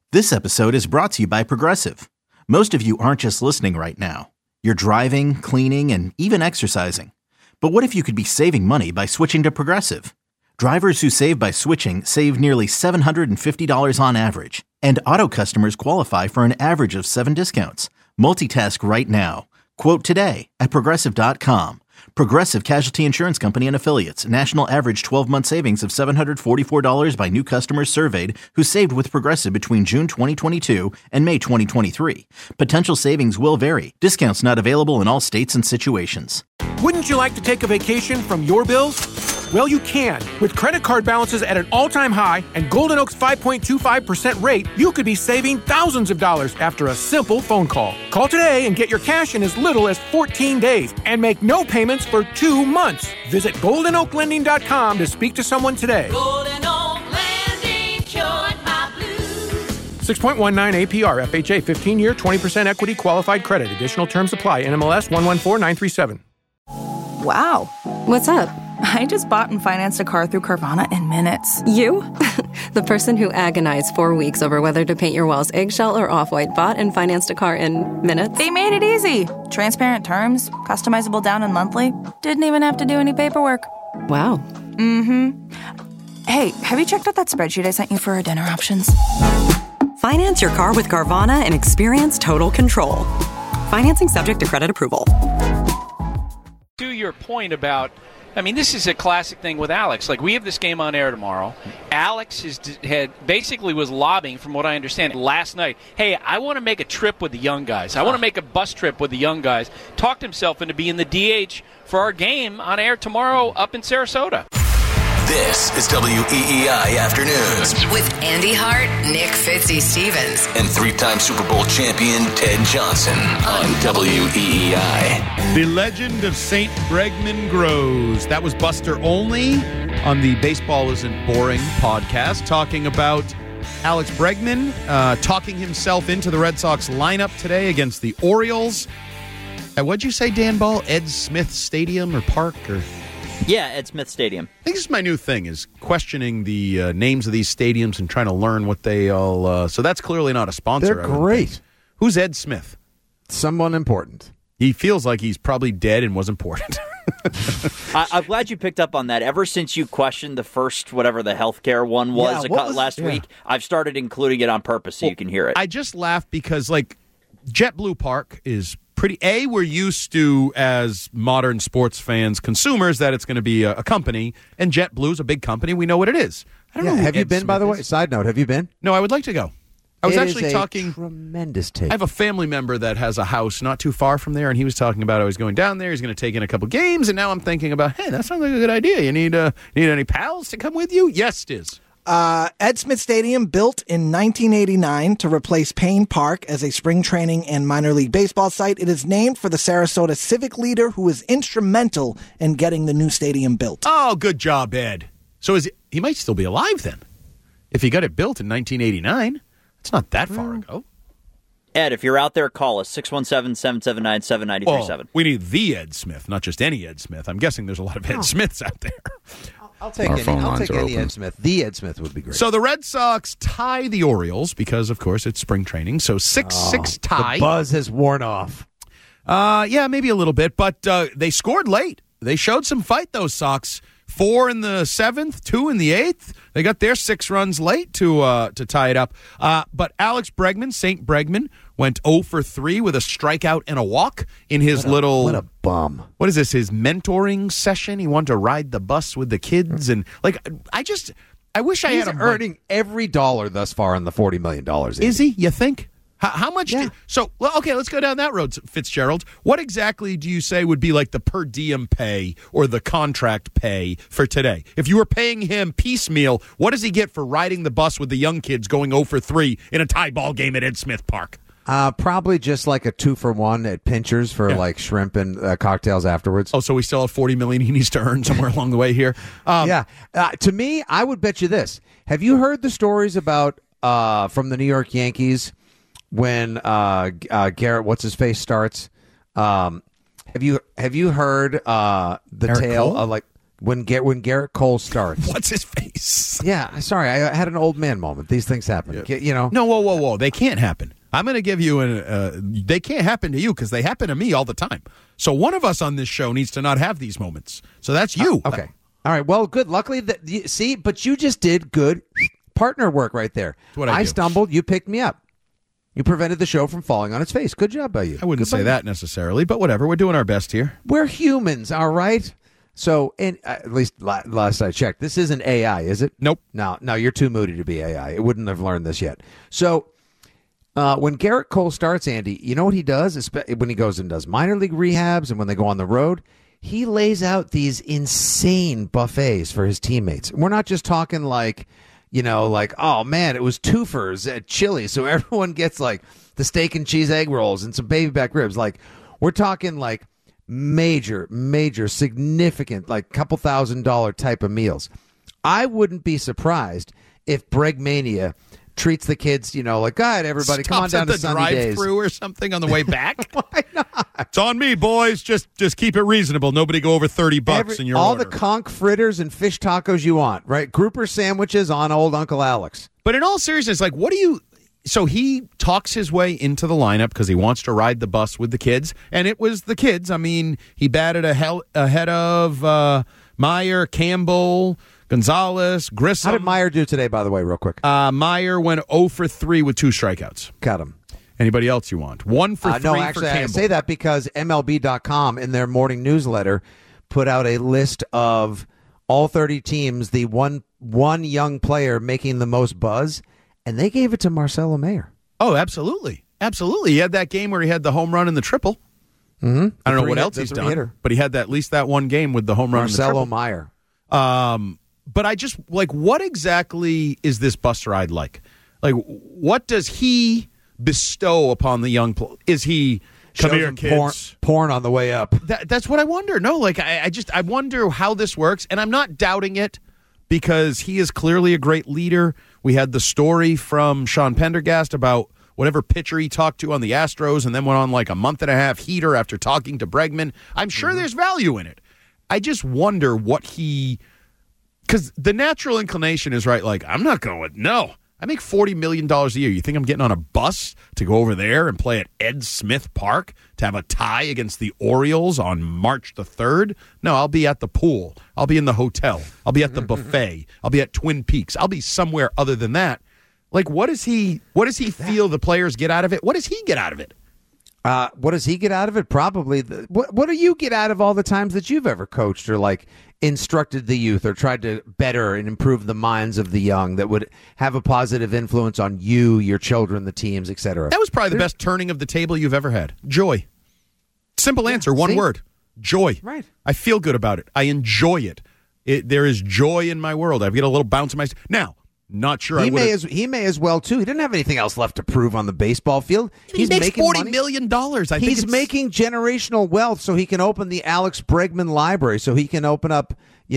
This episode is brought to you by Progressive. Most of you aren't just listening right now. You're driving, cleaning, and even exercising. But what if you could be saving money by switching to Progressive? Drivers who save by switching save nearly $750 on average. And auto customers qualify for an average of 7 discounts. Multitask right now. Quote today at Progressive.com. Progressive Casualty Insurance Company and Affiliates. National average 12-month savings of $744 by new customers surveyed who saved with Progressive between June 2022 and May 2023. Potential savings will vary. Discounts not available in all states and situations. Wouldn't you like to take a vacation from your bills? Well, you can. With credit card balances at an all-time high and Golden Oak's 5.25% rate, you could be saving thousands of dollars after a simple phone call. Call today and get your cash in as little as 14 days and make no payments for 2 months. Visit GoldenOakLending.com to speak to someone today. Golden Oak Lending, cured my blues. 6.19 APR, FHA, 15-year, 20% equity qualified credit. Additional terms apply. NMLS 114937. Wow. What's up? I just bought and financed a car through Carvana in minutes. You? The person who agonized 4 weeks over whether to paint your walls eggshell or off-white bought and financed a car in minutes? They made it easy. Transparent terms, customizable down and monthly. Didn't even have to do any paperwork. Wow. Mm-hmm. Hey, have you checked out that spreadsheet I sent you for our dinner options? Finance your car with Carvana and experience total control. Financing subject to credit approval. To your point about, I mean, this is a classic thing with Alex. Like, we have this game on air tomorrow. Alex had basically was lobbying, from what I understand, last night. Hey, I want to make a trip with the young guys. I want to make a bus trip with the young guys. Talked himself into being the DH for our game on air tomorrow up in Sarasota. This is WEEI Afternoons with Andy Hart, Nick Fitzy-Stevens, and 3-time Super Bowl champion Ted Johnson on WEEI. The legend of St. Bregman grows. That was Buster Olney on the Baseball Isn't Boring podcast, talking about Alex Bregman talking himself into the Red Sox lineup today against the Orioles. What'd you say, Dan Ball? Ed Smith Stadium or Park or... Yeah, Ed Smith Stadium. I think this is my new thing, is questioning the names of these stadiums and trying to learn what they all... so that's clearly not a sponsor. They're great. Who's Ed Smith? Someone important. He feels like he's probably dead and was important. I'm glad you picked up on that. Ever since you questioned the first, whatever the healthcare one was, last week, I've started including it on purpose so you can hear it. I just laugh because, like, JetBlue Park is... we're used to, as modern sports fans, consumers, that it's going to be a company, and JetBlue's a big company. We know what it is. I don't know. Have you been, by the way? Side note, have you been? No, I would like to go. I was actually talking. Tremendous take. I have a family member that has a house not too far from there, and he was talking about I was going down there. He's going to take in a couple games, and now I'm thinking about, hey, that sounds like a good idea. You need any pals to come with you? Yes, it is. Ed Smith Stadium, built in 1989 to replace Payne Park as a spring training and minor league baseball site. It is named for the Sarasota civic leader who was instrumental in getting the new stadium built. Oh, good job, Ed. So he might still be alive then, if he got it built in 1989. It's not that far ago. Ed, if you're out there, call us, 617-779-7937. We need the Ed Smith, not just any Ed Smith. I'm guessing there's a lot of Ed Smiths out there. I'll take any Ed Smith. The Ed Smith would be great. So the Red Sox tie the Orioles because, of course, it's spring training. So 6-6 tie. The buzz has worn off. Yeah, maybe a little bit, but they scored late. They showed some fight, those Sox. 4 in the 7th, 2 in the 8th. They got their 6 runs late to tie it up. But Alex Bregman, St. Bregman, went 0 for 3 with a strikeout and a walk in his What a bum. What is this, his mentoring session? He wanted to ride the bus with the kids. And, like, I wish I had him. He's earning every dollar thus far on the $40 million. Is he, you think? How much? Yeah. Okay, let's go down that road, Fitzgerald. What exactly do you say would be like the per diem pay or the contract pay for today? If you were paying him piecemeal, what does he get for riding the bus with the young kids going 0 for 3 in a tie ball game at Ed Smith Park? Probably just like a 2-for-1 at Pinchers for like shrimp and cocktails afterwards. Oh, so we still have $40 million he needs to earn somewhere along the way here. To me, I would bet you this. Have you heard the stories about from the New York Yankees? When Garrett, what's his face, starts, have you heard the Eric tale Cole? of like when Garrett Cole starts. What's his face? Yeah, sorry, I had an old man moment. These things happen. Yeah. You know. No, whoa. They can't happen. I'm going to give you they can't happen to you because they happen to me all the time. So one of us on this show needs to not have these moments. So that's you. Okay. All right. Well, good. Luckily, but you just did good partner work right there. That's what I do. Stumbled. You picked me up. You prevented the show from falling on its face. Good job by you. I wouldn't say that necessarily, but whatever. We're doing our best here. We're humans, all right? So, at least last I checked, this isn't AI, is it? Nope. No, you're too moody to be AI. It wouldn't have learned this yet. So, when Garrett Cole starts, Andy, you know what he does? When he goes and does minor league rehabs and when they go on the road, he lays out these insane buffets for his teammates. We're not just talking like, oh, man, it was twofers at Chili's, so everyone gets, like, the steak and cheese egg rolls and some baby back ribs. Like, we're talking, like, major, significant, like, couple $1,000 type of meals. I wouldn't be surprised if Bregmania treats the kids, like, all right, everybody, come on down to Sunny Days. Drive-through or something on the way back? Why not? It's on me, boys. Just keep it reasonable. Nobody go over $30 in your all order. The conch fritters and fish tacos you want, right? Grouper sandwiches on old Uncle Alex. But in all seriousness, like, what do you... So he talks his way into the lineup because he wants to ride the bus with the kids, and it was the kids. I mean, he batted ahead of Meyer, Campbell, Gonzalez, Grissom. How did Meyer do today, by the way, real quick? Meyer went 0 for 3 with 2 strikeouts. Got him. Anybody else you want? 1 for 3 no, actually, for Campbell. I say that because MLB.com in their morning newsletter put out a list of all 30 teams, the one young player making the most buzz, and they gave it to Marcelo Mayer. Oh, absolutely. Absolutely. He had that game where he had the home run and the triple. Mm-hmm. I don't know what else he's done, but he had at least that one game with the home run and the triple. Marcelo Mayer. But I just, like, what exactly is this bus ride like? Like, what does he bestow upon the young players? Is he, come here, kids? Porn on the way up. That's what I wonder. No, like, I wonder how this works, and I'm not doubting it because he is clearly a great leader. We had the story from Sean Pendergast about whatever pitcher he talked to on the Astros and then went on like a month-and-a-half heater after talking to Bregman. I'm sure there's value in it. I just wonder what he... Because the natural inclination is, right, like, I'm not going with... No. I make $40 million a year. You think I'm getting on a bus to go over there and play at Ed Smith Park to have a tie against the Orioles on March the 3rd? No, I'll be at the pool. I'll be in the hotel. I'll be at the buffet. I'll be at Twin Peaks. I'll be somewhere other than that. Like, what does he feel the players get out of it? What does he get out of it? What does he get out of it? Probably. What do you get out of all the times that you've ever coached or, like, instructed the youth or tried to better and improve the minds of the young that would have a positive influence on you, your children, the teams, etc.? That was probably the best turning of the table you've ever had. Joy. Simple answer, one word. Joy. Right. I feel good about it. I enjoy it. There is joy in my world. I've got a little bounce in my... Now, not sure he may as well, too. He didn't have anything else left to prove on the baseball field. He makes $40 million. He's making generational wealth so he can open the Alex Bregman Library, so he can open up,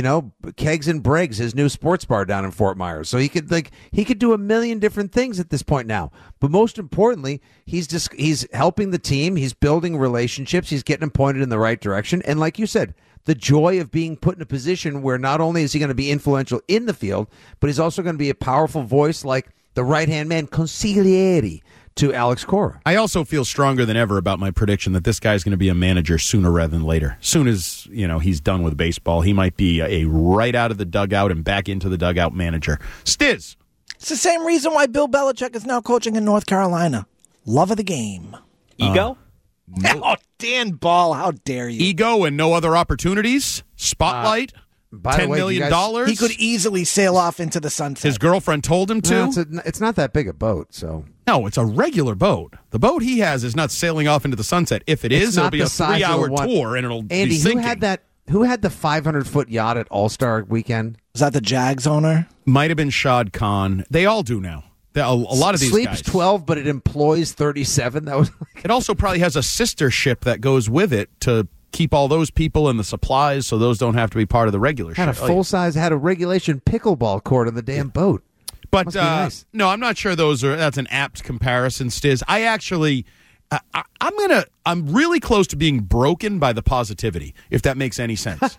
Kegs and Briggs, his new sports bar down in Fort Myers. So he could do a million different things at this point now. But most importantly, he's helping the team. He's building relationships. He's getting them pointed in the right direction. And like you said, the joy of being put in a position where not only is he going to be influential in the field, but he's also going to be a powerful voice like the right-hand man, consigliere, to Alex Cora. I also feel stronger than ever about my prediction that this guy's going to be a manager sooner rather than later. Soon as, he's done with baseball, he might be a right out of the dugout and back into the dugout manager. Stiz. It's the same reason why Bill Belichick is now coaching in North Carolina. Love of the game. Ego? No. Oh, Dan Ball, how dare you? Ego and no other opportunities. Spotlight. $10 million. He could easily sail off into the sunset. His girlfriend told him to. No, it's not that big a boat, so. No, it's a regular boat. The boat he has is not sailing off into the sunset. If it is, it'll be a 3-hour tour, and it'll be sinking. Andy, who had the 500-foot yacht at All-Star Weekend? Was that the Jags owner? Might have been Shad Khan. They all do now. A lot of these sleeps guys. 12, but it employs 37. That was. It also probably has a sister ship that goes with it to keep all those people and the supplies, so those don't have to be part of the regular ship. Had a full-size, had a regulation pickleball court on the damn boat. But nice. No, I'm not sure that's an apt comparison, Stiz. I actually, I'm really close to being broken by the positivity, if that makes any sense.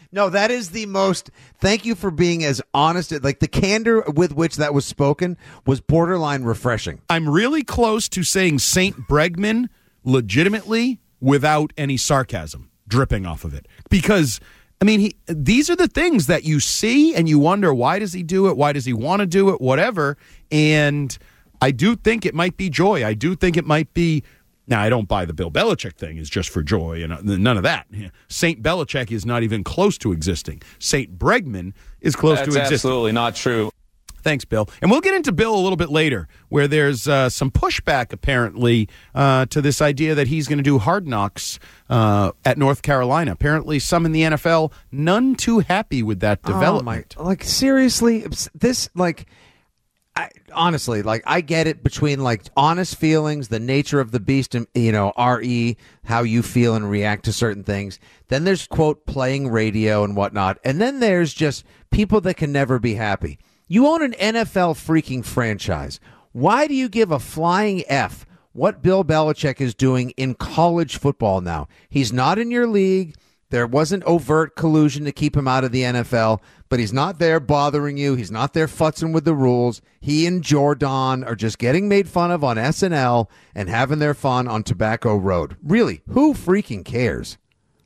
No, that is the most. Thank you for being as honest. Like the candor with which that was spoken was borderline refreshing. I'm really close to saying St. Bregman legitimately without any sarcasm dripping off of it. Because, I mean, these are the things that you see and you wonder, why does he do it? Why does he want to do it? Whatever. And I do think it might be joy. I do think it might be. Now, I don't buy the Bill Belichick thing is just for joy, and none of that. St. Belichick is not even close to existing. St. Bregman is close to existing. That's absolutely not true. Thanks, Bill. And we'll get into Bill a little bit later, where there's some pushback, apparently, to this idea that he's going to do Hard Knocks at North Carolina. Apparently, some in the NFL, none too happy with that development. Like, seriously, this, like... honestly, like, I get it between like honest feelings, the nature of the beast, and RE, how you feel and react to certain things. Then there's quote playing radio and whatnot, and then there's just people that can never be happy. You own an NFL freaking franchise. Why do you give a flying F what Bill Belichick is doing in college football now? He's not in your league. There wasn't overt collusion to keep him out of the NFL, but he's not there bothering you. He's not there futzing with the rules. He and Jordan are just getting made fun of on SNL and having their fun on Tobacco Road. Really, who freaking cares?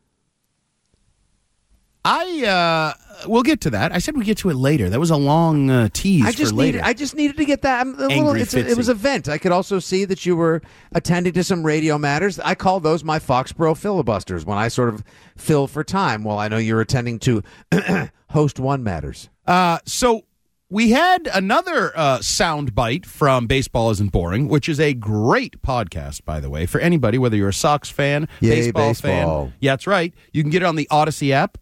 We'll get to that. I said we'd get to it later. That was a long tease for later. I just needed to get that. It was a vent. I could also see that you were attending to some radio matters. I call those my Foxborough filibusters when I sort of fill for time. Well, I know you're attending to Host One matters. So we had another sound bite from Baseball Isn't Boring, which is a great podcast, by the way, for anybody, whether you're a Sox fan, baseball fan. Yeah, that's right. You can get it on the Odyssey app,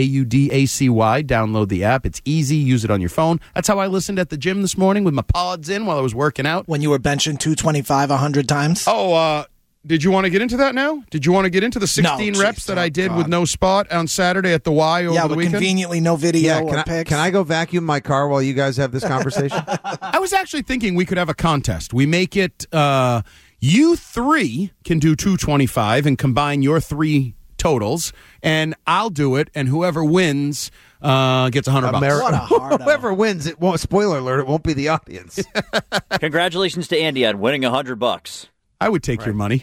AUDACY. Download the app. It's easy. Use it on your phone. That's how I listened at the gym this morning with my pods in while I was working out. When you were benching 225 100 times? Did you want to get into that now? Did you want to get into the 16 reps that I did with no spot on Saturday at the Y over the weekend? Conveniently no video or pics. Can I go vacuum my car while you guys have this conversation? I was actually thinking we could have a contest. We make it, you three can do 225 and combine your three totals, and I'll do it, and whoever wins gets $100. What a hard Whoever wins, it won't. Spoiler alert! It won't be the audience. Congratulations to Andy on winning $100. I would take your money.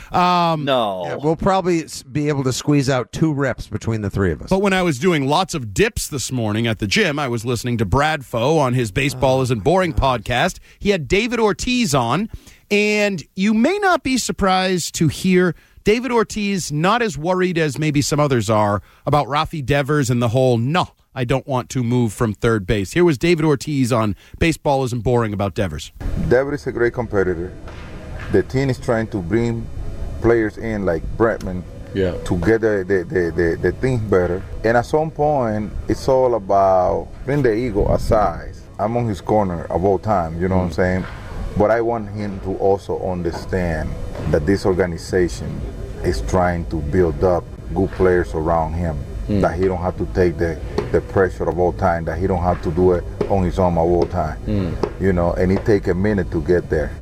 No. Yeah, we'll probably be able to squeeze out 2 reps between the three of us. But when I was doing lots of dips this morning at the gym, I was listening to Brad Foe on his Baseball Isn't Boring podcast. He had David Ortiz on, and you may not be surprised to hear David Ortiz not as worried as maybe some others are about Rafi Devers and the whole, no, I don't want to move from third base. Here was David Ortiz on Baseball Isn't Boring about Devers. Devers is a great competitor. The team is trying to bring players in like Bregman to get the things better. And at some point, it's all about bring the ego aside. I'm on his corner of all time, you know what I'm saying? But I want him to also understand that this organization is trying to build up good players around him. That he don't have to take the pressure of all time, that he don't have to do it on his own all time. And it take a minute to get there.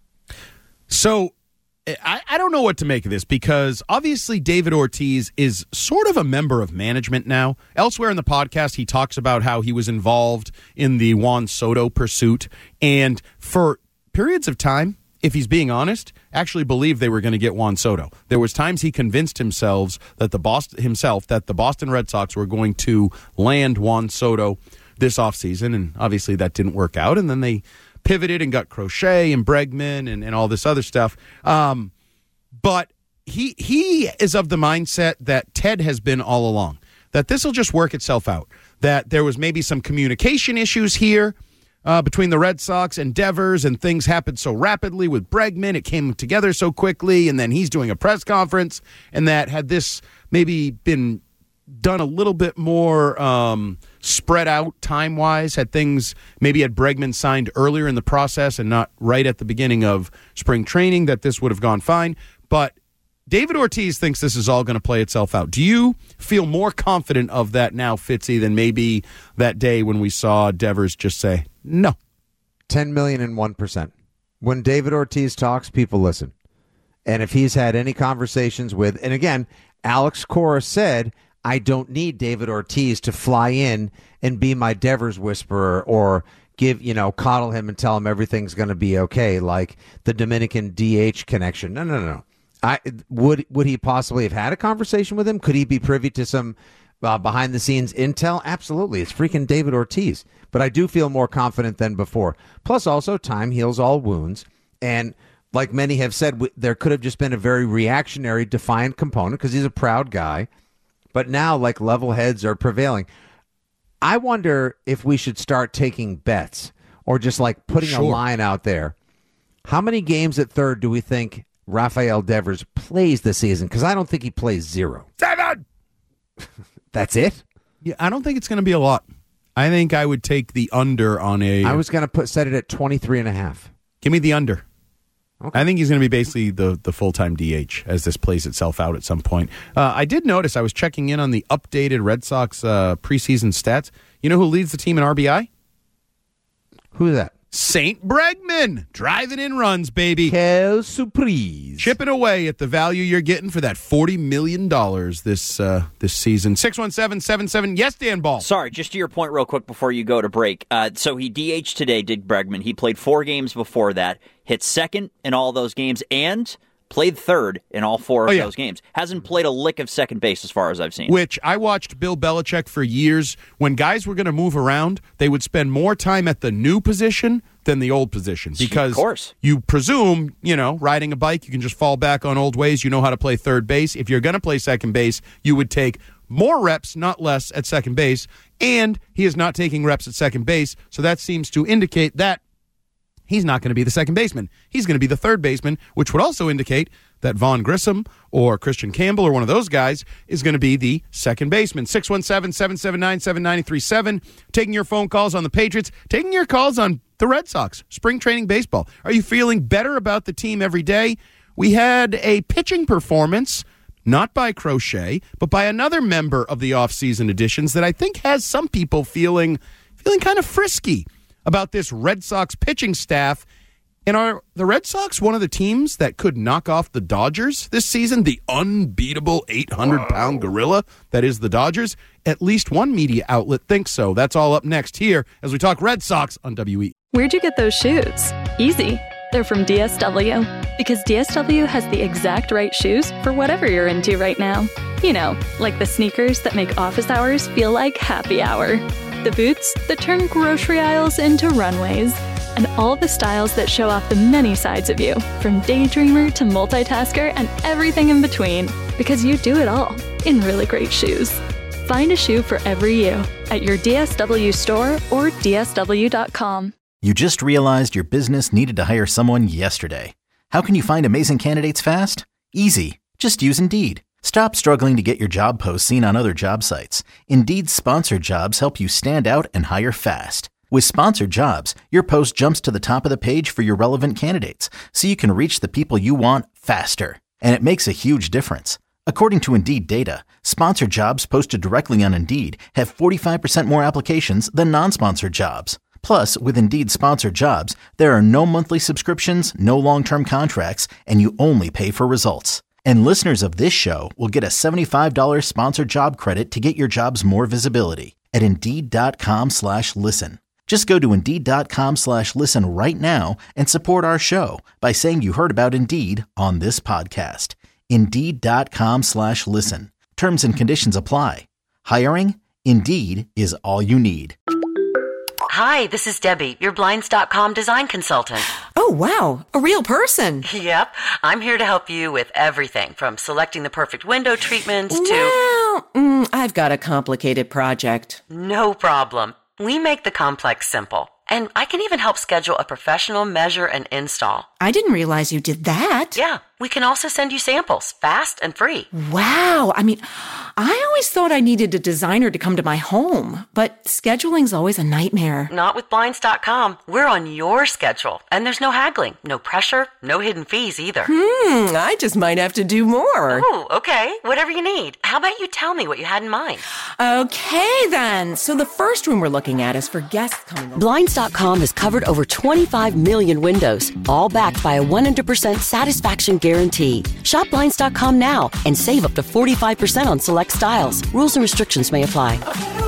So I don't know what to make of this, because obviously David Ortiz is sort of a member of management now. Elsewhere in the podcast, he talks about how he was involved in the Juan Soto pursuit, and for periods of time, if he's being honest, actually believed they were going to get Juan Soto. There was times he convinced himself that the Boston Red Sox were going to land Juan Soto this offseason, and obviously that didn't work out, and then they pivoted and got Crochet and Bregman and all this other stuff. But he is of the mindset that Ted has been all along, that this will just work itself out, that there was maybe some communication issues here between the Red Sox and Devers, and things happened so rapidly with Bregman. It came together so quickly, and then he's doing a press conference, and that had this maybe been done a little bit more spread out time-wise, had Bregman signed earlier in the process and not right at the beginning of spring training, that this would have gone fine. But David Ortiz thinks this is all going to play itself out. Do you feel more confident of that now, Fitzy, than maybe that day when we saw Devers just say, no? 10,000,001%. When David Ortiz talks, people listen. And if he's had any conversations with, and again, Alex Cora said, I don't need David Ortiz to fly in and be my Devers whisperer or coddle him and tell him everything's going to be okay, like the Dominican DH connection. No. Would he possibly have had a conversation with him? Could he be privy to some behind-the-scenes intel? Absolutely. It's freaking David Ortiz. But I do feel more confident than before. Plus, also, time heals all wounds. And like many have said, there could have just been a very reactionary, defiant component because he's a proud guy. But now, like, level heads are prevailing. I wonder if we should start taking bets or just, like, putting a line out there. How many games at third do we think Rafael Devers plays this season? Because I don't think he plays 0. 7! That's it? Yeah, I don't think it's going to be a lot. I think I would take the under on a... I was going to set it at 23.5. Give me the under. Okay. I think he's going to be basically the full-time DH as this plays itself out at some point. I did notice I was checking in on the updated Red Sox preseason stats. You know who leads the team in RBI? Who's that? Saint Bregman, driving in runs, baby. Quelle surprise. Chipping away at the value you're getting for that $40 million this season. 617-77. Yes, Dan Ball. Sorry, just to your point real quick before you go to break. So he DH'd today, Dick Bregman. He played 4 games before that, hit second in all those games, and played third in all 4 of those games. Hasn't played a lick of second base as far as I've seen. Which I watched Bill Belichick for years. When guys were going to move around, they would spend more time at the new position than the old position. Because of course. You presume, riding a bike, you can just fall back on old ways. You know how to play third base. If you're going to play second base, you would take more reps, not less, at second base. And he is not taking reps at second base. So that seems to indicate that he's not going to be the second baseman. He's going to be the third baseman, which would also indicate that Vaughn Grissom or Christian Campbell or one of those guys is going to be the second baseman. 617-779-7937. Taking your phone calls on the Patriots. Taking your calls on the Red Sox. Spring training baseball. Are you feeling better about the team every day? We had a pitching performance, not by Crochet, but by another member of the offseason editions that I think has some people feeling kind of frisky about this Red Sox pitching staff. And are the Red Sox one of the teams that could knock off the Dodgers this season? The unbeatable 800-pound gorilla that is the Dodgers? At least one media outlet thinks so. That's all up next here as we talk Red Sox on WE. Where'd you get those shoes? Easy. They're from DSW. Because DSW has the exact right shoes for whatever you're into right now. Like the sneakers that make office hours feel like happy hour. The boots that turn grocery aisles into runways. And all the styles that show off the many sides of you, from daydreamer to multitasker and everything in between. Because you do it all in really great shoes. Find a shoe for every you at your DSW store or DSW.com. You just realized your business needed to hire someone yesterday. How can you find amazing candidates fast? Easy. Just use Indeed. Stop struggling to get your job posts seen on other job sites. Indeed's sponsored jobs help you stand out and hire fast. With sponsored jobs, your post jumps to the top of the page for your relevant candidates, so you can reach the people you want faster. And it makes a huge difference. According to Indeed data, sponsored jobs posted directly on Indeed have 45% more applications than non-sponsored jobs. Plus, with Indeed sponsored jobs, there are no monthly subscriptions, no long-term contracts, and you only pay for results. And listeners of this show will get a $75 sponsored job credit to get your jobs more visibility at Indeed.com/listen. Just go to Indeed.com/listen right now and support our show by saying you heard about Indeed on this podcast. Indeed.com/listen. Terms and conditions apply. Hiring? Indeed is all you need. Hi, this is Debbie, your Blinds.com design consultant. Oh, wow. A real person. Yep. I'm here to help you with everything from selecting the perfect window treatments to... Well, I've got a complicated project. No problem. We make the complex simple. And I can even help schedule a professional measure and install. I didn't realize you did that. Yeah. We can also send you samples, fast and free. Wow. I mean, I always thought I needed a designer to come to my home, but scheduling's always a nightmare. Not with Blinds.com. We're on your schedule, and there's no haggling, no pressure, no hidden fees either. I just might have to do more. Oh, okay. Whatever you need. How about you tell me what you had in mind? Okay, then. So the first room we're looking at is for guests coming over. Blinds.com has covered over 25 million windows, all backed backed by a 100% satisfaction guarantee. Shop Blinds.com now and save up to 45% on select styles. Rules and restrictions may apply.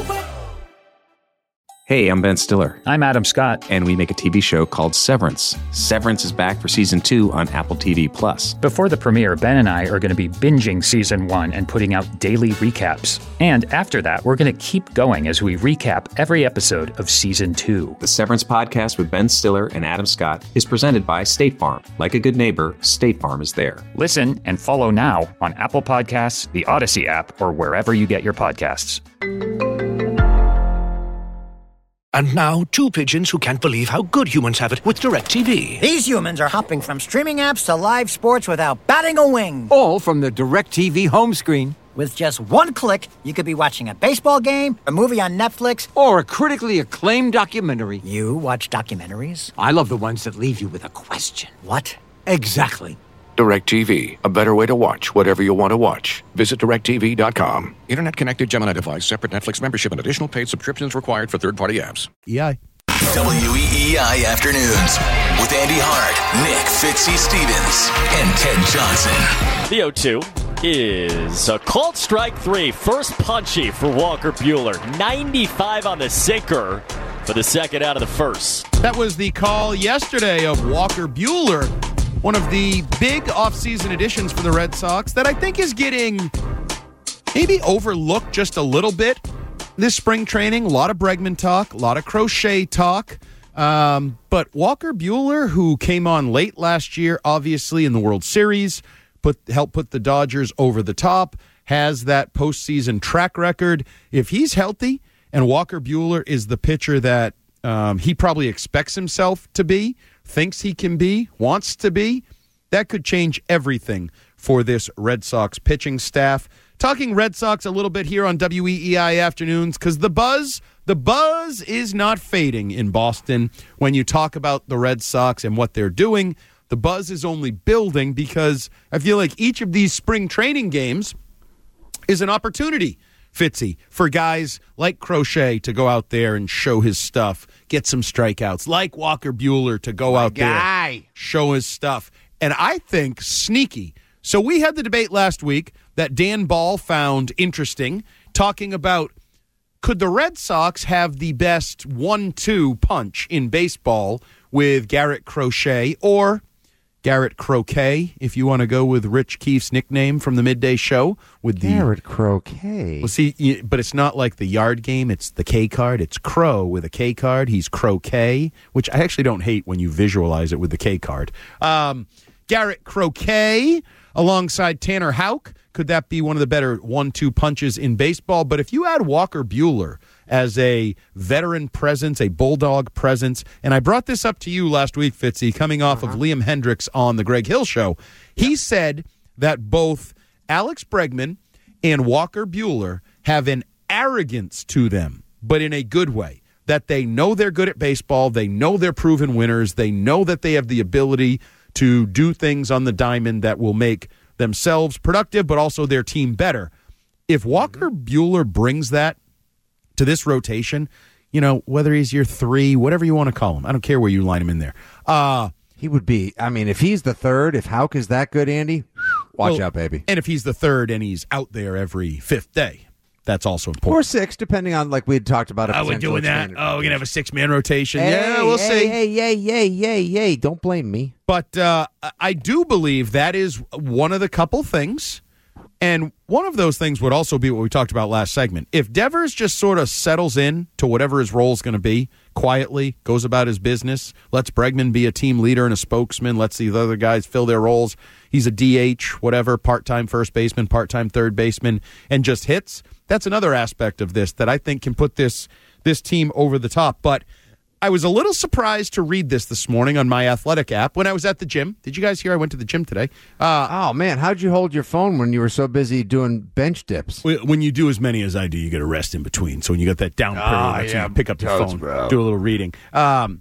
Hey, I'm Ben Stiller. I'm Adam Scott. And we make a TV show called Severance. Severance is back for Season 2 on Apple TV+. Before the premiere, Ben and I are going to be binging Season 1 and putting out daily recaps. And after that, we're going to keep going as we recap every episode of Season 2. The Severance podcast with Ben Stiller and Adam Scott is presented by State Farm. Like a good neighbor, State Farm is there. Listen and follow now on Apple Podcasts, the Odyssey app, or wherever you get your podcasts. And now, two pigeons who can't believe how good humans have it with DirecTV. These humans are hopping from streaming apps to live sports without batting a wing. All from the DirecTV home screen. With just one click, you could be watching a baseball game, a movie on Netflix, or a critically acclaimed documentary. You watch documentaries? I love the ones that leave you with a question. What? Exactly. DirecTV, a better way to watch whatever you want to watch. Visit DirecTV.com. Internet-connected Gemini device, separate Netflix membership, and additional paid subscriptions required for third-party apps. EI. WEEI Afternoons with Andy Hart, Nick Fitzy Stevens, and Ted Johnson. The 0-2 is a called strike 3. First punchy for Walker Buehler. 95 on the sinker for the second out of the first. That was the call yesterday of Walker Buehler, one of the big offseason additions for the Red Sox that I think is getting maybe overlooked just a little bit this spring training. A lot of Bregman talk, a lot of Crochet talk. But Walker Buehler, who came on late last year, obviously in the World Series, helped put the Dodgers over the top, has that postseason track record. If he's healthy and Walker Buehler is the pitcher that he probably expects himself to be, thinks he can be, wants to be, that could change everything for this Red Sox pitching staff. Talking Red Sox a little bit here on WEEI Afternoons because the buzz is not fading in Boston when you talk about the Red Sox and what they're doing. The buzz is only building because I feel like each of these spring training games is an opportunity, Fitzy, for guys like Crochet to go out there and show his stuff, get some strikeouts, like Walker Buehler to go out there, show his stuff. And I think sneaky. So we had the debate last week that Dan Ball found interesting, talking about could the Red Sox have the best 1-2 punch in baseball with Garrett Crochet or Garrett Croquet, if you want to go with Rich Keefe's nickname from the midday show. With Garrett Croquet. Well, see, but it's not like the yard game. It's the K card. It's Crow with a K card. He's Croquet, which I actually don't hate when you visualize it with the K card. Garrett Croquet alongside Tanner Houck. Could that be one of the better 1-2 punches in baseball? But if you add Walker Buehler as a veteran presence, a bulldog presence, and I brought this up to you last week, Fitzy, coming off of Liam Hendricks on the Greg Hill Show. He said that both Alex Bregman and Walker Buehler have an arrogance to them, but in a good way, that they know they're good at baseball, they know they're proven winners, they know that they have the ability to do things on the diamond that will make themselves productive, but also their team better. If Walker Buehler brings that to this rotation, you know, whether he's your 3, whatever you want to call him, I don't care where you line him in there. He would be, I mean, if he's the 3rd, if Houck is that good, Andy, watch out, baby. And if he's the 3rd and he's out there every 5th day, that's also important. Or 6, depending on, like we had talked about. Oh, we're doing that? Oh, we're going to have a 6-man rotation. Hey, yeah, we'll see. Hey, don't blame me. But I do believe that is one of the couple things. And one of those things would also be what we talked about last segment. If Devers just sort of settles in to whatever his role is going to be, quietly, goes about his business, lets Bregman be a team leader and a spokesman, lets the other guys fill their roles. He's a DH, whatever, part-time first baseman, part-time third baseman, and just hits. That's another aspect of this that I think can put this team over the top. But I was a little surprised to read this morning on my Athletic app when I was at the gym. Did you guys hear I went to the gym today? Oh, man, how'd you hold your phone when you were so busy doing bench dips? When you do as many as I do, you get a rest in between. So when you got that down period, you pick up your phone, do a little reading. 5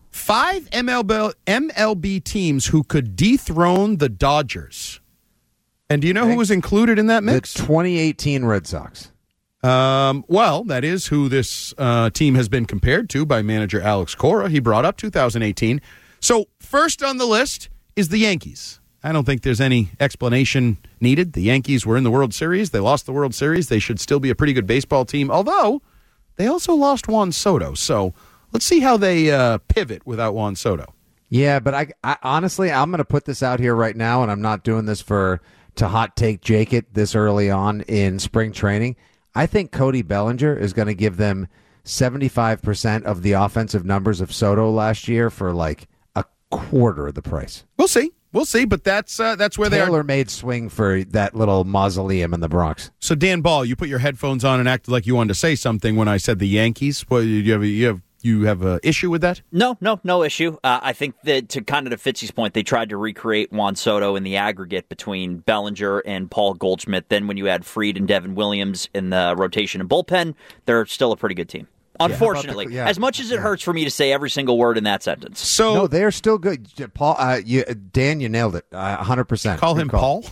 MLB teams who could dethrone the Dodgers. And do you know who was included in that mix? The 2018 Red Sox. Well, that is who this team has been compared to by manager Alex Cora. He brought up 2018. So first on the list is the Yankees. I don't think there's any explanation needed. The Yankees were in the World Series. They lost the World Series. They should still be a pretty good baseball team, although they also lost Juan Soto. So let's see how they pivot without Juan Soto. Yeah, but I honestly, I'm going to put this out here right now, and I'm not doing this to hot take Jake it this early on in spring training. I think Cody Bellinger is going to give them 75% of the offensive numbers of Soto last year for like a quarter of the price. We'll see. We'll see, but that's where they are. Tailor-made swing for that little mausoleum in the Bronx. So, Dan Ball, you put your headphones on and acted like you wanted to say something when I said the Yankees. Well, you have an issue with that? No issue. I think that to Fitzy's point, they tried to recreate Juan Soto in the aggregate between Bellinger and Paul Goldschmidt. Then when you add Fried and Devin Williams in the rotation and bullpen, they're still a pretty good team. Unfortunately, as much as it hurts for me to say every single word in that sentence. No, they're still good. Paul, Dan, you nailed it. 100%. Call him Paul?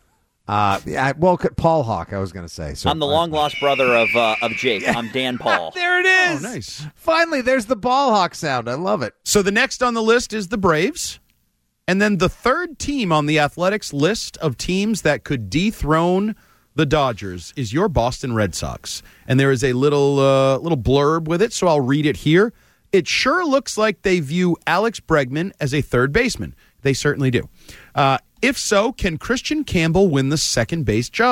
Paul Hawk, I was going to say. So I'm the long-lost brother of Jake. I'm Dan Paul. There it is. Oh, nice. Finally, there's the Ball Hawk sound. I love it. So the next on the list is the Braves. And then the third team on the Athletics list of teams that could dethrone the Dodgers is your Boston Red Sox. And there is a little blurb with it, so I'll read it here. It sure looks like they view Alex Bregman as a third baseman. They certainly do. If so, can Christian Campbell win the second base job? ?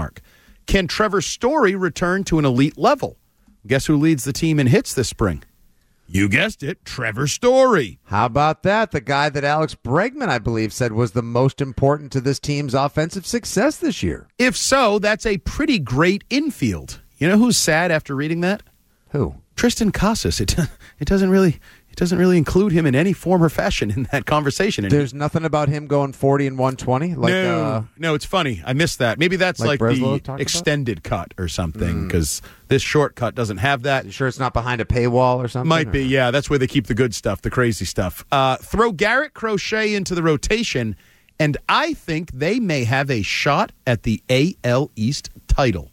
Can Trevor Story return to an elite level? Guess who leads the team in hits this spring? You guessed it, Trevor Story. How about that? The guy that Alex Bregman, I believe, said was the most important to this team's offensive success this year. If so, that's a pretty great infield. You know who's sad after reading that? Who? Tristan Casas. It doesn't really include him in any form or fashion in that conversation. There's nothing about him going 40 and 120? No, it's funny. I missed that. Maybe that's like the extended cut or something, because this shortcut doesn't have that. You sure it's not behind a paywall or something? Might be, yeah. That's where they keep the good stuff, the crazy stuff. Throw Garrett Crochet into the rotation, and I think they may have a shot at the AL East title.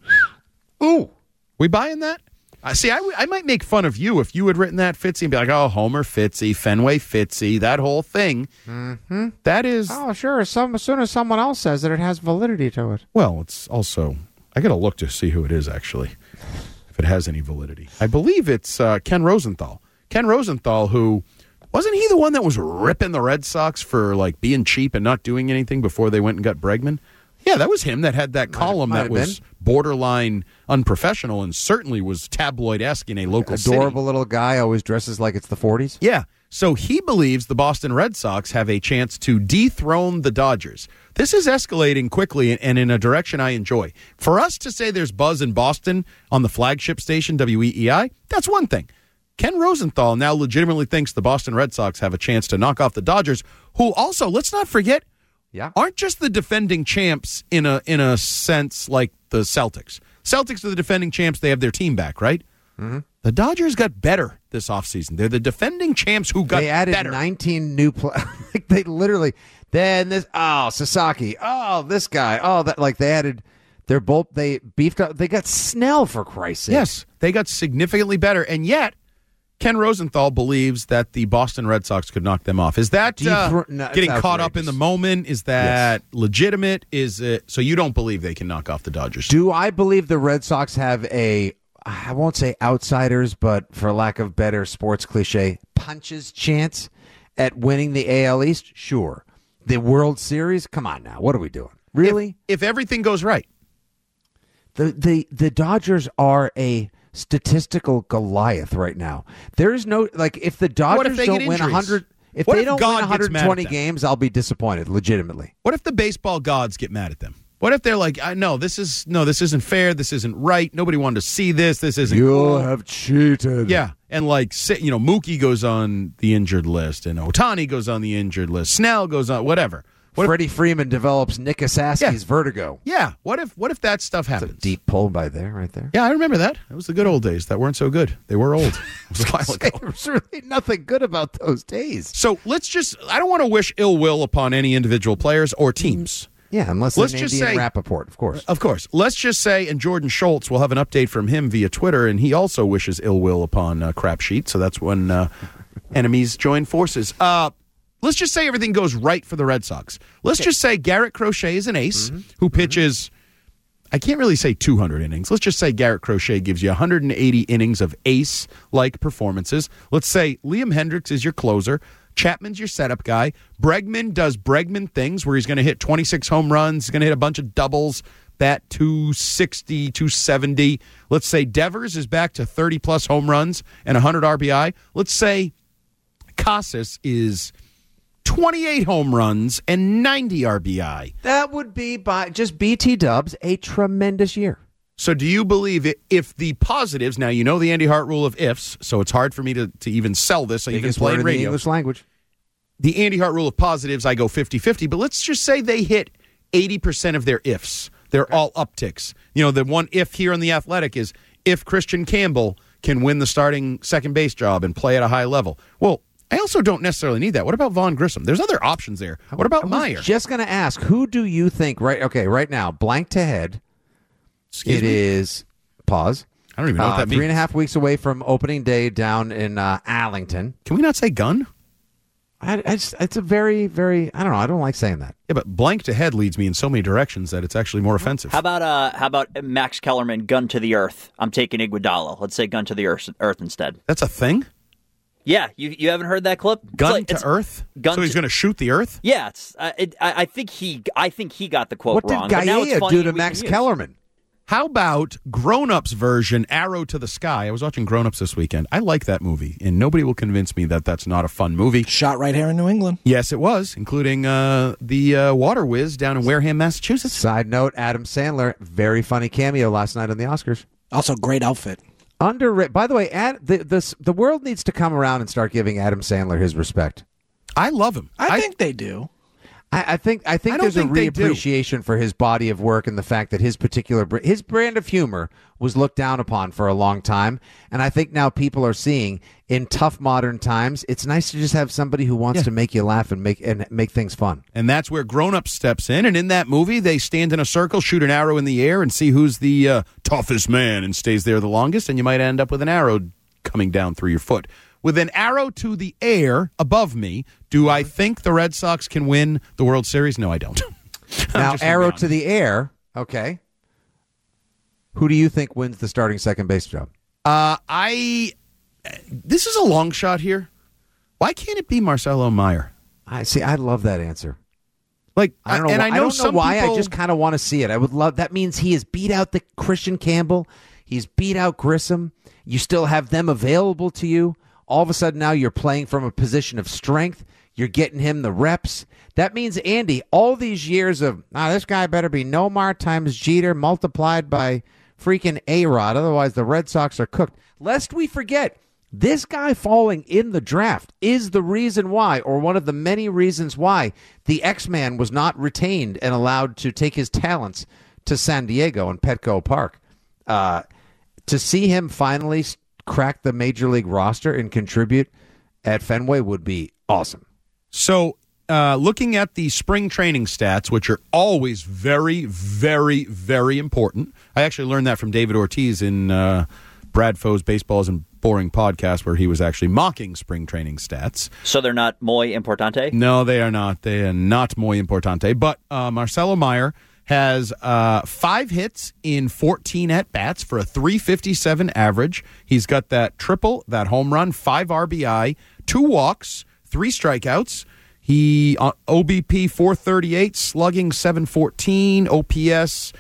Ooh. We buying that? See, I might make fun of you if you had written that, Fitzy, and be like, oh, Homer Fitzy, Fenway Fitzy, that whole thing. Mm-hmm. That is... Oh, sure. As soon as someone else says it has validity to it. Well, it's also... I got to look to see who it is, actually, if it has any validity. I believe it's Ken Rosenthal. Ken Rosenthal, who... Wasn't he the one that was ripping the Red Sox for, like, being cheap and not doing anything before they went and got Bregman? Yeah, that was him that had that column that was borderline unprofessional and certainly was tabloid-esque in a local city. Adorable little guy, always dresses like it's the 40s. Yeah, so he believes the Boston Red Sox have a chance to dethrone the Dodgers. This is escalating quickly and in a direction I enjoy. For us to say there's buzz in Boston on the flagship station, WEEI, that's one thing. Ken Rosenthal now legitimately thinks the Boston Red Sox have a chance to knock off the Dodgers, who also, let's not forget, aren't just the defending champs in a sense like the Celtics. Celtics are the defending champs. They have their team back, right? Mm-hmm. The Dodgers got better this offseason. They're the defending champs who got better. They added 19 new players. Like they literally, then this, Sasaki, this guy, that, like they added, they beefed up, they got Snell for Christ's sake. Yes, they got significantly better. And yet, Ken Rosenthal believes that the Boston Red Sox could knock them off. Is that getting caught up in the moment? Is that legitimate? Is it so you don't believe they can knock off the Dodgers? Do I believe the Red Sox have I won't say outsiders, but for lack of better sports cliche, punches chance at winning the AL East? Sure. The World Series? Come on now. What are we doing? Really? If everything goes right. The Dodgers are a statistical Goliath right now. There is no, like, if the Dodgers don't win 100, if they don't win 120 games, I'll be disappointed, legitimately. What if the baseball gods get mad at them? What if they're like, this isn't fair, this isn't right, nobody wanted to see this isn't cool. Have cheated. Yeah, and like, Mookie goes on the injured list, and Ohtani goes on the injured list, Snell goes on, whatever. Freddie Freeman develops Nick Asaski's vertigo. Yeah. What if that stuff happens? That's a deep pull right there. Yeah, I remember that. It was the good old days that weren't so good. They were old. It was a while ago. There's really nothing good about those days. So I don't want to wish ill will upon any individual players or teams. Yeah, unless let's just say Rappaport, of course. Of course. Let's just say, and Jordan Schultz will have an update from him via Twitter, and he also wishes ill will upon Crap Sheet. So that's when enemies join forces. let's just say everything goes right for the Red Sox. Let's just say Garrett Crochet is an ace who pitches, I can't really say 200 innings. Let's just say Garrett Crochet gives you 180 innings of ace-like performances. Let's say Liam Hendricks is your closer. Chapman's your setup guy. Bregman does Bregman things where he's going to hit 26 home runs. He's going to hit a bunch of doubles, bat 260, 270. Let's say Devers is back to 30-plus home runs and 100 RBI. Let's say Casas is 28 home runs and 90 RBI. That would be, by just BT Dubs, a tremendous year. So do you believe if the positives, now you know the Andy Hart rule of ifs, so it's hard for me to even sell this. I even play radio. The English language. The Andy Hart rule of positives, I go 50-50, but let's just say they hit 80% of their ifs. They're all upticks. The one if here on The Athletic is if Christian Campbell can win the starting second base job and play at a high level. Well, I also don't necessarily need that. What about Vaughn Grissom? There's other options there. What about Meyer? Just going to ask, who do you think, right now, blank to head, is, pause. I don't even know what that means. 3.5 weeks away from opening day down in Arlington. Can we not say gun? It's a very, very, I don't know. I don't like saying that. Yeah, but blank to head leads me in so many directions that it's actually more offensive. How about Max Kellerman, gun to the earth? I'm taking Iguodala. Let's say gun to the earth instead. That's a thing? Yeah, you haven't heard that clip? Gun to earth? So he's going to shoot the earth? Yeah, I think he got the quote wrong. What did Gaia do to Max Kellerman? How about Grown Ups version, Arrow to the Sky? I was watching Grown Ups this weekend. I like that movie, and nobody will convince me that that's not a fun movie. Shot right here in New England. Yes, it was, including the Water Whiz down in Wareham, Massachusetts. Side note, Adam Sandler, very funny cameo last night on the Oscars. Also, great outfit. Underrated. By the way, the world needs to come around and start giving Adam Sandler his respect. I love him. I think they do. I think there's a reappreciation for his body of work and the fact that his brand of humor was looked down upon for a long time. And I think now people are seeing in tough modern times, it's nice to just have somebody who wants to make you laugh and make things fun. And that's where Grown Up steps in. And in that movie, they stand in a circle, shoot an arrow in the air, and see who's the toughest man and stays there the longest. And you might end up with an arrow coming down through your foot. With an arrow to the air above me, do I think the Red Sox can win the World Series? No, I don't. Now, arrow to the air, okay. Who do you think wins the starting second base job? This is a long shot here. Why can't it be Marcelo Meyer? I love that answer. Like, I don't know, I don't know why. I just kind of want to see it. I would love. That means he has beat out the Christian Campbell. He's beat out Grissom. You still have them available to you. All of a sudden now you're playing from a position of strength. You're getting him the reps. That means, Andy, all these years of, this guy better be Nomar times Jeter multiplied by freaking A-Rod. Otherwise, the Red Sox are cooked. Lest we forget, this guy falling in the draft is the reason why, or one of the many reasons why, the X-Man was not retained and allowed to take his talents to San Diego and Petco Park. To see him finally crack the major league roster and contribute at Fenway would be awesome. So looking at the spring training stats, which are always very, very, very important. I actually learned that from David Ortiz in Brad Foe's Baseball Isn't Boring podcast, where he was actually mocking spring training stats. So they're not muy importante? No, they are not. They are not muy importante. But Marcelo Meyer has 5 hits in 14 at-bats for a .357 average. He's got that triple, that home run, 5 RBI, 2 walks, 3 strikeouts. He OBP 438, slugging 714, OPS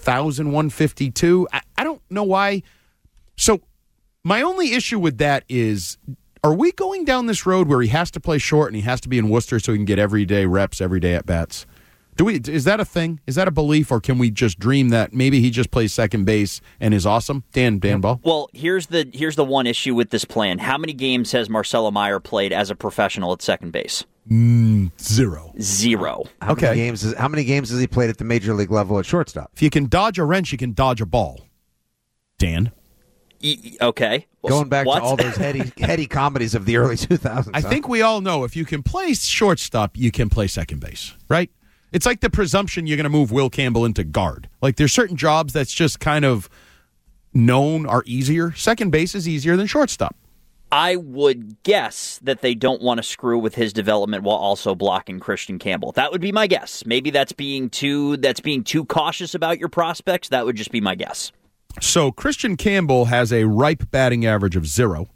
1,152. I don't know why. So my only issue with that is, are we going down this road where he has to play short and he has to be in Worcester so he can get everyday reps, everyday at-bats? Is that a thing? Is that a belief, or can we just dream that maybe he just plays second base and is awesome? Dan Ball? Well, here's the one issue with this plan. How many games has Marcelo Meyer played as a professional at second base? 0. How many games has he played at the major league level at shortstop? If you can dodge a wrench, you can dodge a ball. Dan? Okay. Going back to all those heady comedies of the early 2000s. I think we all know if you can play shortstop, you can play second base, right? It's like the presumption you're going to move Will Campbell into guard. Like, there's certain jobs that's just kind of known are easier. Second base is easier than shortstop. I would guess that they don't want to screw with his development while also blocking Christian Campbell. That would be my guess. Maybe that's being too cautious about your prospects. That would just be my guess. So Christian Campbell has a ripe batting average of 0,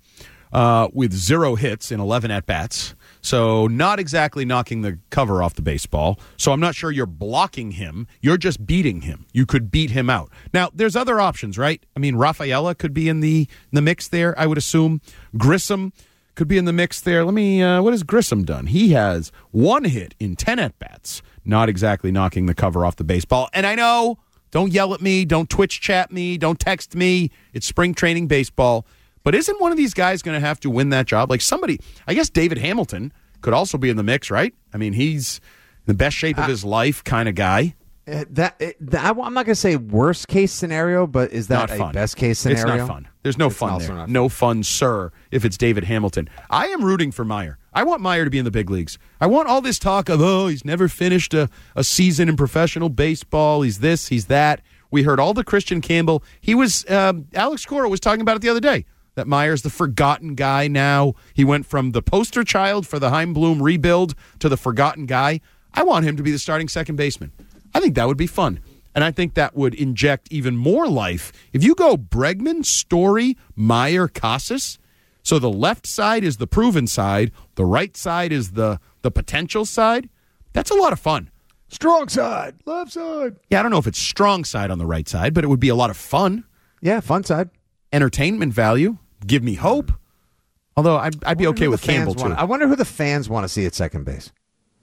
with 0 hits in 11 at-bats. So not exactly knocking the cover off the baseball. So I'm not sure you're blocking him. You're just beating him. You could beat him out. Now, there's other options, right? I mean, Rafaela could be in the mix there, I would assume. Grissom could be in the mix there. What has Grissom done? He has 1 hit in 10 at-bats. Not exactly knocking the cover off the baseball. And I know, don't yell at me, don't Twitch chat me, don't text me. It's spring training baseball. But isn't one of these guys going to have to win that job? Like somebody, I guess David Hamilton could also be in the mix, right? I mean, he's in the best shape of his life kind of guy. I'm not going to say worst case scenario, but is that a best case scenario? It's not fun. There's no fun there. No fun, sir, if it's David Hamilton. I am rooting for Meyer. I want Meyer to be in the big leagues. I want all this talk of, he's never finished a season in professional baseball. He's this, he's that. We heard all the Christian Campbell. He was, Alex Cora was talking about it the other day. That Meyer's the forgotten guy now. He went from the poster child for the Chaim Bloom rebuild to the forgotten guy. I want him to be the starting second baseman. I think that would be fun. And I think that would inject even more life. If you go Bregman, Story, Meyer, Casas, so the left side is the proven side, the right side is the potential side, that's a lot of fun. Strong side, left side. Yeah, I don't know if it's strong side on the right side, but it would be a lot of fun. Yeah, fun side. Entertainment value. Give me hope. Although I'd be okay with Campbell, too. I wonder who the fans want to see at second base.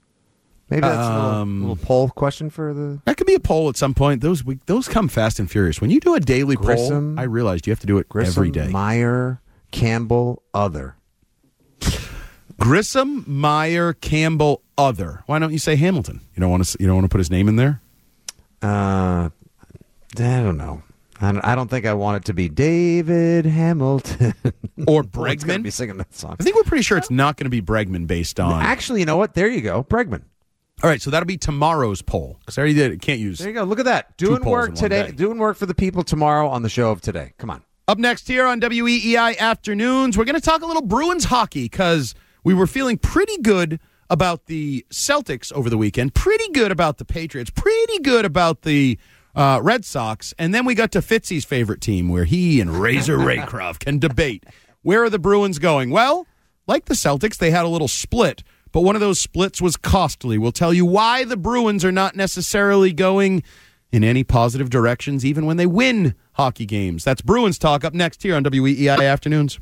Maybe that's a little poll question for the... That could be a poll at some point. Those come fast and furious. When you do a daily poll, I realized you have to do it every day. Meyer, Campbell, other. Grissom, Meyer, Campbell, other. Why don't you say Hamilton? You don't want to put his name in there? I don't know. I don't think I want it to be David Hamilton or Bregman. Be singing that song. I think we're pretty sure it's not going to be Bregman based on. Actually, you know what? There you go, Bregman. All right, so that'll be tomorrow's poll because I already did it. Can't use. There you go. Look at that. Doing work today. Doing work for the people tomorrow on the show of today. Come on. Up next here on WEEI Afternoons, we're going to talk a little Bruins hockey because we were feeling pretty good about the Celtics over the weekend, pretty good about the Patriots, pretty good about the Red Sox, and then we got to Fitzy's favorite team where he and Razor Raycroft can debate. Where are the Bruins going? Well, like the Celtics, they had a little split, but one of those splits was costly. We'll tell you why the Bruins are not necessarily going in any positive directions, even when they win hockey games. That's Bruins Talk up next here on WEEI Afternoons.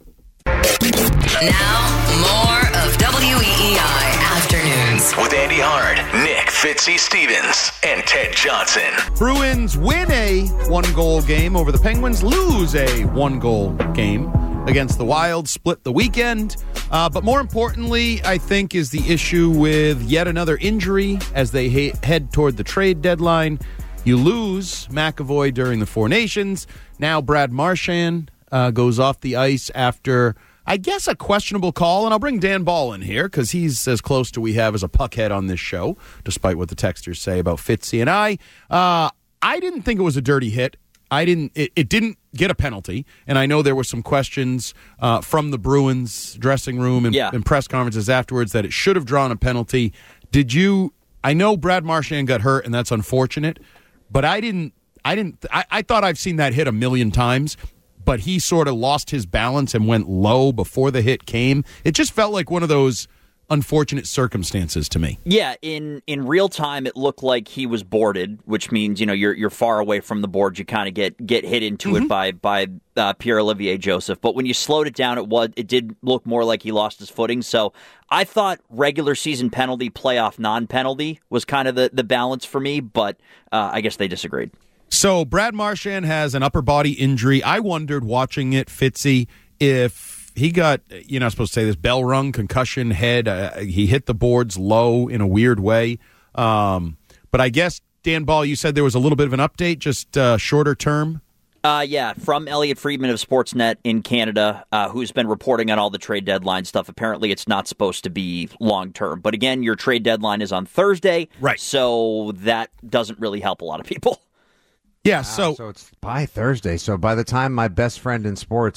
Now, more of WEEI Afternoons. With Andy Hard, Nick Fitzy Stevens, and Ted Johnson. Bruins win a 1-goal game over the Penguins, lose a 1-goal game against the Wild, split the weekend. But more importantly, I think, is the issue with yet another injury as they head toward the trade deadline. You lose McAvoy during the Four Nations. Now Brad Marchand goes off the ice after, I guess, a questionable call. And I'll bring Dan Ball in here because he's as close to we have as a puckhead on this show, despite what the texters say about Fitzy and I. I didn't think it was a dirty hit. It didn't get a penalty, and I know there were some questions from the Bruins dressing room and press conferences afterwards that it should have drawn a penalty. Did you? I know Brad Marchand got hurt, and that's unfortunate, but I thought I've seen that hit a million times, but he sort of lost his balance and went low before the hit came. It just felt like one of those unfortunate circumstances to me. Yeah, in real time, it looked like he was boarded, which means you're far away from the board. You kind of get hit into it by Pierre-Olivier Joseph. But when you slowed it down, it did look more like he lost his footing. So I thought regular season penalty, playoff non-penalty was kind of the balance for me. But I guess they disagreed. So Brad Marchand has an upper body injury. I wondered watching it, Fitzy, if he got, you're not supposed to say this, bell rung, concussion, head. He hit the boards low in a weird way. But I guess, Dan Ball, you said there was a little bit of an update, just shorter term? Yeah, from Elliot Friedman of Sportsnet in Canada, who's been reporting on all the trade deadline stuff. Apparently, it's not supposed to be long term. But again, your trade deadline is on Thursday. Right. So that doesn't really help a lot of people. Yeah, so it's by Thursday. So by the time my best friend in sports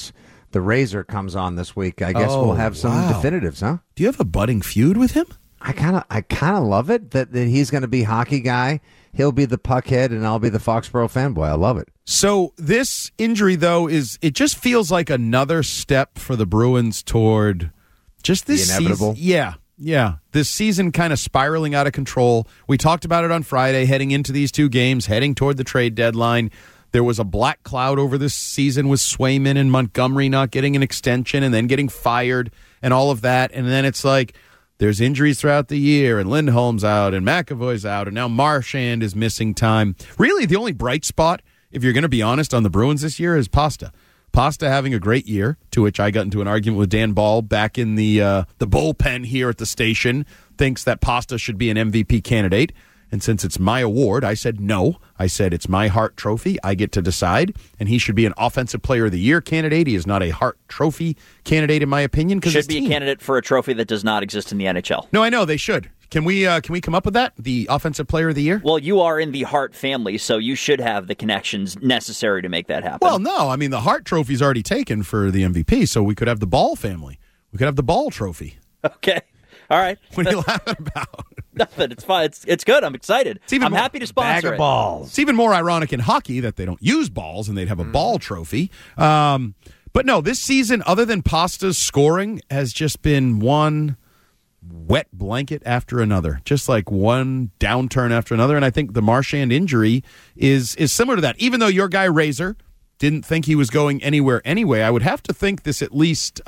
the Razor comes on this week. I guess we'll have some definitives, huh? Do you have a budding feud with him? I kind of love it that he's going to be hockey guy. He'll be the puckhead, and I'll be the Foxborough fanboy. I love it. So this injury, though, it just feels like another step for the Bruins toward just this the inevitable. Yeah. This season kind of spiraling out of control. We talked about it on Friday, heading into these two games, heading toward the trade deadline. There was a black cloud over this season with Swayman and Montgomery not getting an extension and then getting fired and all of that. And then it's like there's injuries throughout the year, and Lindholm's out, and McAvoy's out, and now Marchand is missing time. Really, the only bright spot, if you're going to be honest, on the Bruins this year is Pasta. Pasta having a great year, to which I got into an argument with Dan Ball back in the bullpen here at the station, thinks that Pasta should be an MVP candidate. And since it's my award, I said no. I said it's my Hart Trophy. I get to decide. And he should be an Offensive Player of the Year candidate. He is not a Hart Trophy candidate, in my opinion. Should be a candidate for a trophy that does not exist in the NHL. No, I know. They should. Can we come up with that? The Offensive Player of the Year? Well, you are in the Hart family, so you should have the connections necessary to make that happen. Well, no. I mean, the Hart Trophy's already taken for the MVP, so we could have the Ball family. We could have the Ball Trophy. Okay. All right. What are you laughing about? Nothing. It's fine. It's good. I'm excited. I'm happy to sponsor bag of balls. It's even more ironic in hockey that they don't use balls and they'd have a ball trophy. But no, this season, other than Pasta's scoring, has just been one wet blanket after another, just like one downturn after another. And I think the Marchand injury is similar to that. Even though your guy Razor didn't think he was going anywhere anyway, I would have to think this at least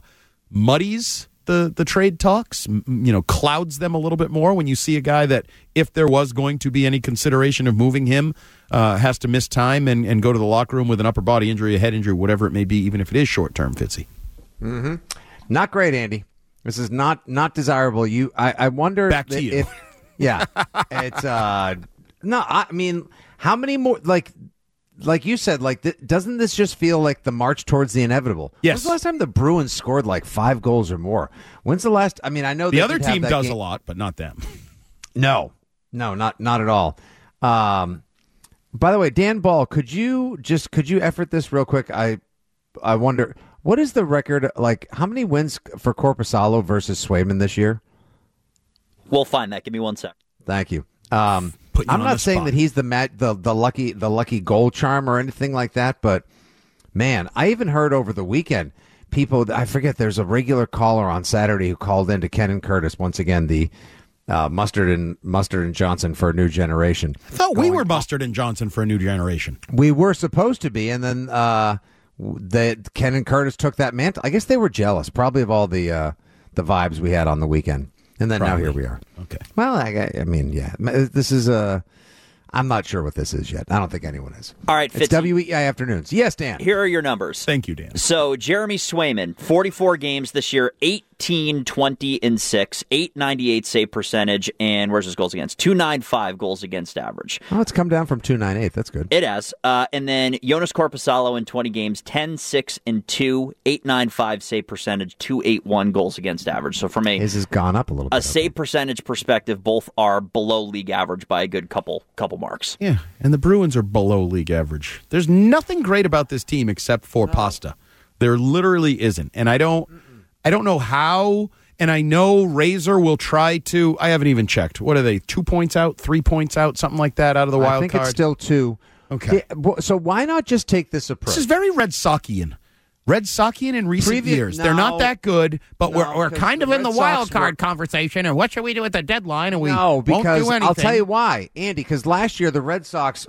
muddies the trade talks, clouds them a little bit more when you see a guy that, if there was going to be any consideration of moving him, has to miss time and go to the locker room with an upper body injury, a head injury, whatever it may be, even if it is short-term, Fitzy. Mm-hmm. Not great, Andy. This is not desirable. I wonder. Back to you. Yeah. It's no. I mean, how many more like you said, doesn't this just feel like the march towards the inevitable? Yes. When's the last time the Bruins scored like 5 goals or more? When's the last? I mean, I know the other team does a lot, but not them. No, not at all. By the way, Dan Ball, could you effort this real quick? I wonder, what is the record? Like, how many wins for Korpisalo versus Swayman this year? We'll find that. Give me 1 sec. Thank you. I'm not saying that he's the lucky goal charm or anything like that, but man, I even heard over the weekend people. I forget. There's a regular caller on Saturday who called in to Ken and Curtis once again. The Mustard and Johnson for a new generation. I thought we were Mustard and Johnson for a new generation. We were supposed to be, and then Ken and Curtis took that mantle. I guess they were jealous, probably, of all the vibes we had on the weekend. And then Probably. Now here we are. Okay. Well, I mean, yeah. This is I'm not sure what this is yet. I don't think anyone is. All right, It's WEI Afternoons. Yes, Dan. Here are your numbers. Thank you, Dan. So, Jeremy Swayman, 44 games this year, 18, 20, and 6, 898 save percentage, and where's his goals against? 295 goals against average. Oh, it's come down from 298. That's good. It has. And then Jonas Korpisalo in 20 games, 10, 6, and 2, 895 save percentage, 281 goals against average. So from his has gone up a little bit. A save percentage perspective, both are below league average by a good couple marks. Yeah, and the Bruins are below league average. There's nothing great about this team except for Pasta. There literally isn't. And I don't know how, and I know Razor will try to. I haven't even checked. What are they, 2 points out, 3 points out, something like that out of the wild card? I think it's still 2. Okay. Yeah, so why not just take this approach? This is very Red Soxian. Red Soxian in recent years. They're not that good, but we're kind of in the wild card conversation, and what should we do at the deadline? And we won't do anything. I'll tell you why, Andy, because last year the Red Sox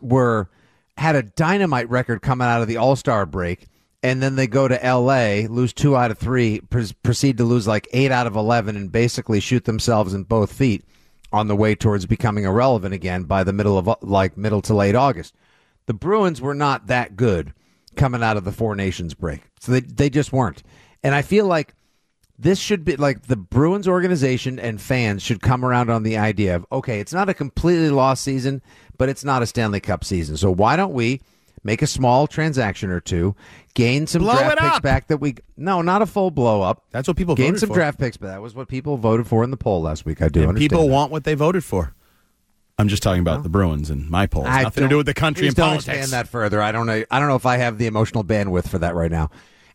had a dynamite record coming out of the All-Star break, and then they go to L.A., lose 2 out of 3, proceed to lose like 8 out of 11, and basically shoot themselves in both feet on the way towards becoming irrelevant again by the middle to late August. The Bruins were not that good coming out of the Four Nations break. So they just weren't. And I feel like this should be like the Bruins organization and fans should come around on the idea of, okay, it's not a completely lost season, but it's not a Stanley Cup season. So why don't we make a small transaction or two, gain some draft picks back no, not a full blow up. That's what people voted for. Gain some draft picks, but that was what people voted for in the poll last week. I do understand. People want what they voted for. I'm just talking about the Bruins and my polls. Nothing to do with the country and politics. Don't expand that further. I don't know if I have the emotional bandwidth for that right now.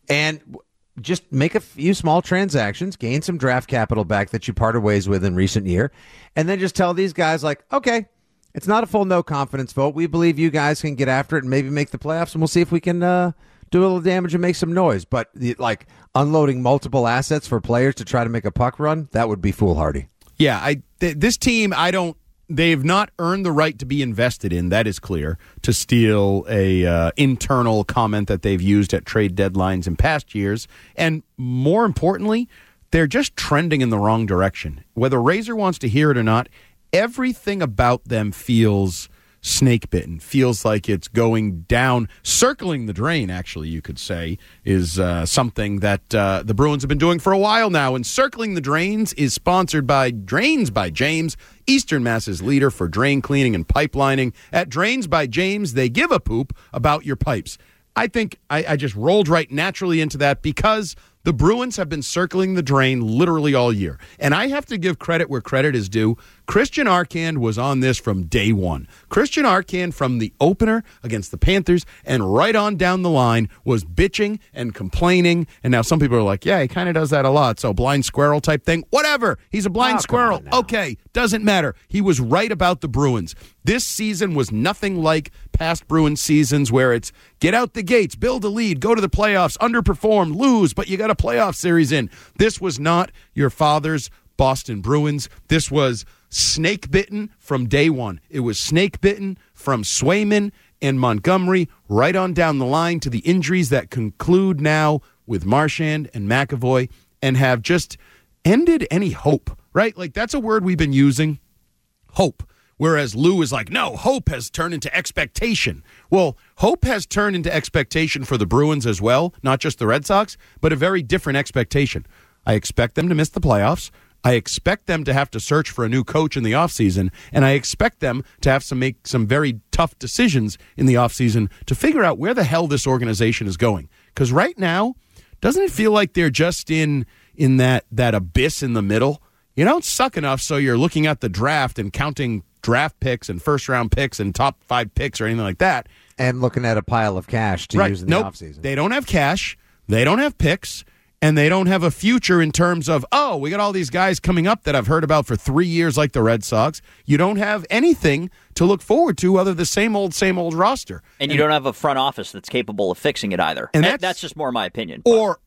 And just make a few small transactions, gain some draft capital back that you parted ways with in recent year, and then just tell these guys, like, okay, it's not a full no confidence vote. We believe you guys can get after it and maybe make the playoffs, and we'll see if we can do a little damage and make some noise. But like unloading multiple assets for players to try to make a puck run, that would be foolhardy. Yeah, this team, they've not earned the right to be invested in, that is clear, to steal a internal comment that they've used at trade deadlines in past years. And more importantly, they're just trending in the wrong direction. Whether Razor wants to hear it or not, everything about them feels snake-bitten, feels like it's going down, circling the drain, actually, you could say, is something that the Bruins have been doing for a while now. And Circling the Drains is sponsored by Drains by James, Eastern Mass's leader for drain cleaning and pipelining. At Drains by James, they give a poop about your pipes. I think I just rolled right naturally into that because the Bruins have been circling the drain literally all year. And I have to give credit where credit is due. Christian Arcand was on this from day one. Christian Arcand from the opener against the Panthers and right on down the line was bitching and complaining. And now some people are like, yeah, he kind of does that a lot. So blind squirrel type thing. Whatever. He's a blind squirrel. Okay. Doesn't matter. He was right about the Bruins. This season was nothing like past Bruins seasons where it's get out the gates, build a lead, go to the playoffs, underperform, lose, but you got a playoff series in. This was not your father's Boston Bruins. This was snake-bitten from day one. It was snake-bitten from Swayman and Montgomery right on down the line to the injuries that conclude now with Marchand and McAvoy and have just ended any hope, right? Like, that's a word we've been using, hope. Whereas Lou is like, no, hope has turned into expectation. Well, hope has turned into expectation for the Bruins as well, not just the Red Sox, but a very different expectation. I expect them to miss the playoffs. I expect them to have to search for a new coach in the offseason, and I expect them to have to make some very tough decisions in the offseason to figure out where the hell this organization is going. Because right now, doesn't it feel like they're just in that abyss in the middle? You don't suck enough so you're looking at the draft and counting draft picks and first-round picks and top 5 picks or anything like that. And looking at a pile of cash to use in the offseason. They don't have cash. They don't have picks. And they don't have a future in terms of, oh, we got all these guys coming up that I've heard about for 3 years like the Red Sox. You don't have anything to look forward to other than the same old roster. And you don't have a front office that's capable of fixing it either. And that's just more my opinion.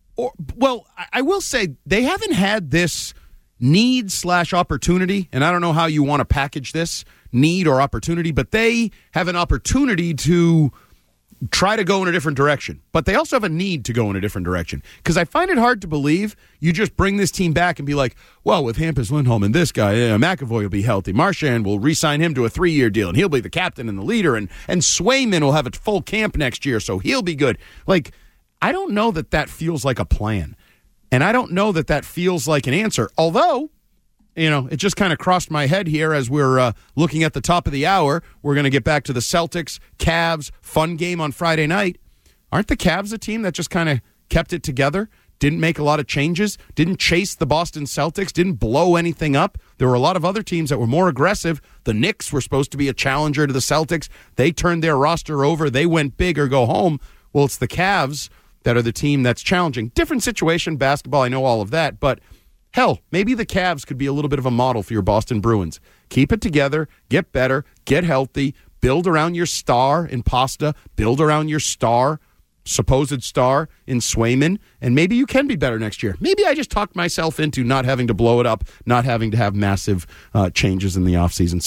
Well, I will say they haven't had this need/opportunity, and I don't know how you want to package this, need or opportunity, but they have an opportunity to try to go in a different direction. But they also have a need to go in a different direction. Because I find it hard to believe you just bring this team back and be like, well, with Hampus Lindholm and this guy, McAvoy will be healthy. Marchand will re-sign him to a 3-year deal, and he'll be the captain and the leader, and Swayman will have a full camp next year, so he'll be good. Like, I don't know that feels like a plan. And I don't know that feels like an answer. Although, it just kind of crossed my head here as we're looking at the top of the hour. We're going to get back to the Celtics, Cavs, fun game on Friday night. Aren't the Cavs a team that just kind of kept it together, didn't make a lot of changes, didn't chase the Boston Celtics, didn't blow anything up? There were a lot of other teams that were more aggressive. The Knicks were supposed to be a challenger to the Celtics. They turned their roster over. They went big or go home. Well, it's the Cavs that are the team that's challenging. Different situation, basketball, I know all of that, but hell, maybe the Cavs could be a little bit of a model for your Boston Bruins. Keep it together, get better, get healthy, build around your star in Pasta, build around your supposed star in Swayman, and maybe you can be better next year. Maybe I just talked myself into not having to blow it up, not having to have massive changes in the offseason.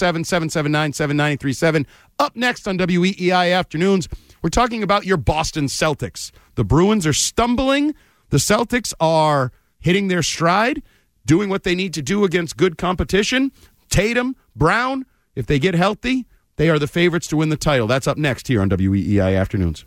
617-779-7937. Up next on WEEI Afternoons, we're talking about your Boston Celtics. The Bruins are stumbling. The Celtics are hitting their stride, doing what they need to do against good competition. Tatum, Brown, if they get healthy, they are the favorites to win the title. That's up next here on WEEI Afternoons.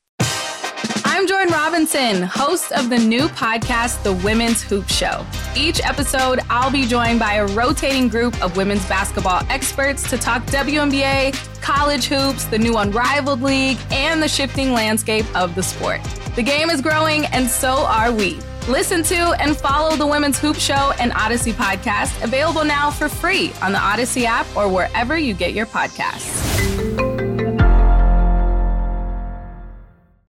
I'm Jordan Robinson, host of the new podcast, The Women's Hoop Show. Each episode, I'll be joined by a rotating group of women's basketball experts to talk WNBA, college hoops, the new Unrivaled League, and the shifting landscape of the sport. The game is growing, and so are we. Listen to and follow The Women's Hoop Show and Odyssey podcast, available now for free on the Odyssey app or wherever you get your podcasts.